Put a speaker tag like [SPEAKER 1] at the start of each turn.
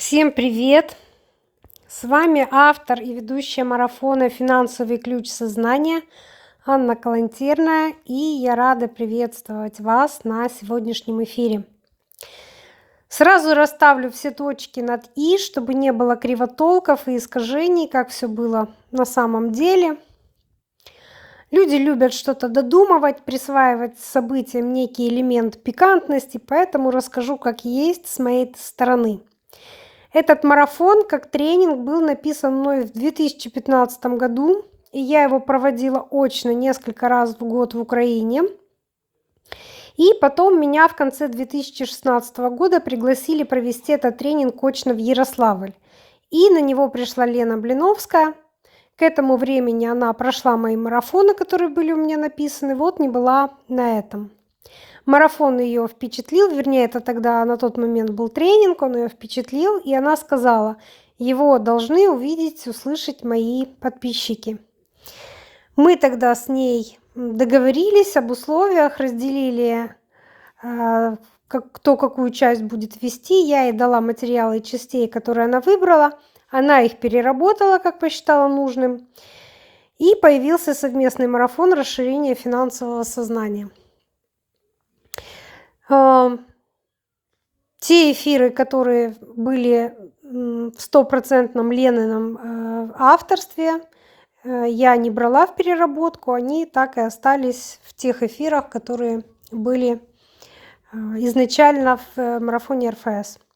[SPEAKER 1] Всем привет! С вами автор и ведущая марафона «Финансовый ключ сознания» Анна Калантерная, и я рада приветствовать вас на сегодняшнем эфире. Сразу расставлю все точки над «и», чтобы не было кривотолков и искажений, как все было на самом деле. Люди любят что-то додумывать, присваивать событиям некий элемент пикантности, поэтому расскажу как есть с моей стороны. Этот марафон как тренинг был написан мной в 2015 году, и я его проводила очно несколько раз в год в Украине. И потом меня в конце 2016 года пригласили провести этот тренинг очно в Ярославль. И на него пришла Лена Блиновская. К этому времени она прошла мои марафоны, которые были у меня написаны, вот не была на этом. Марафон ее впечатлил, вернее, это тогда на тот момент был тренинг, он ее впечатлил, и она сказала, его должны увидеть, услышать мои подписчики. Мы тогда с ней договорились об условиях, разделили, кто какую часть будет вести. Я ей дала материалы частей, которые она выбрала. Она их переработала, как посчитала нужным. И появился совместный марафон расширения финансового сознания. Те эфиры, которые были в 100% Ленином авторстве, я не брала в переработку, они так и остались в тех эфирах, которые были изначально в марафоне РФС.